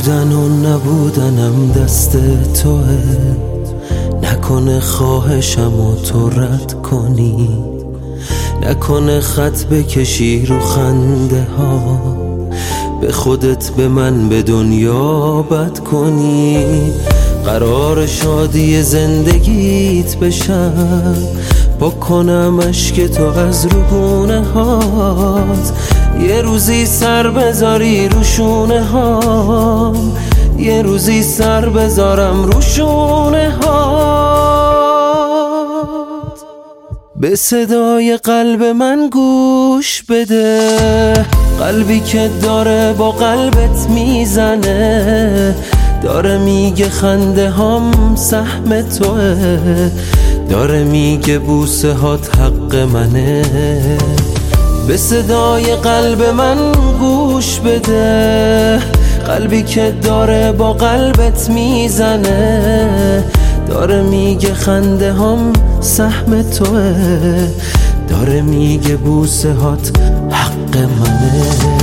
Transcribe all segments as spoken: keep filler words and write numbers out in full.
بودن و نبودنم دست توه، نکنه خواهشم و تو رد کنی، نکنه خط بکشی رو خنده ها، به خودت به من به دنیا بد کنی. قرار شادی زندگیت بشم، با کنم اشک تو از روگونه هات، یه روزی سر بذاری رو شونه هام، یه روزی سر بذارم رو شونه هات. به صدای قلب من گوش بده، قلبی که داره با قلبت میزنه، داره میگه خنده هام سهم توه، داره میگه بوسه هات حق منه. به صدای قلب من گوش بده، قلبی که داره با قلبت میزنه، داره میگه خنده هام سهم توه، داره میگه بوسه هات حق منه.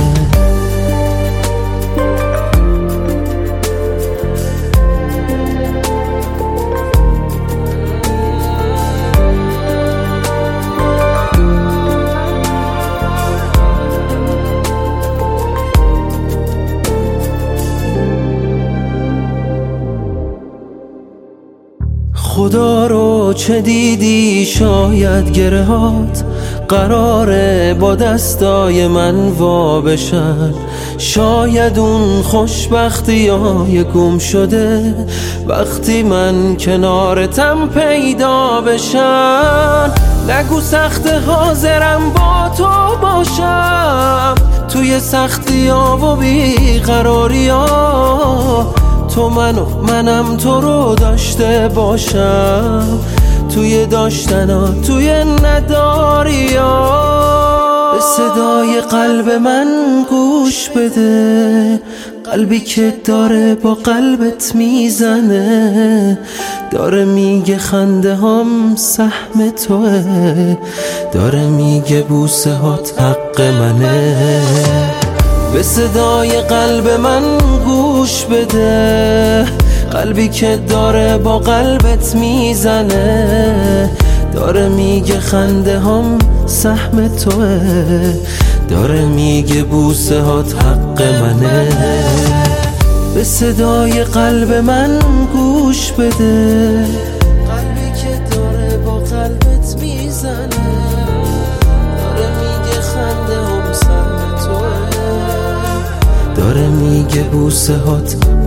خدا رو چه دیدی شاید گرهات قراره با دستای من وا بشن، شاید اون خوشبختی های گم شده وقتی من کنارتم پیدا بشن. نگو سخت حاضرم با تو باشم توی سختی ها و بیقراری ها، تو منو منم تو رو داشته باشم توی داشتنا توی نداری ها. به صدای قلب من گوش بده، قلبی که داره با قلبت میزنه، داره میگه خنده هام سهم توه، داره میگه بوسه هات حق منه. به صدای قلب من گوش بده، قلبی که داره با قلبت میزنه، داره میگه خنده هام سهم توه، داره میگه بوسه هات حق منه. به صدای قلب من گوش بده، قلبی که داره با قلبت میزنه، داره میگه خنده هام سهم توه، داره میگه بوسه هات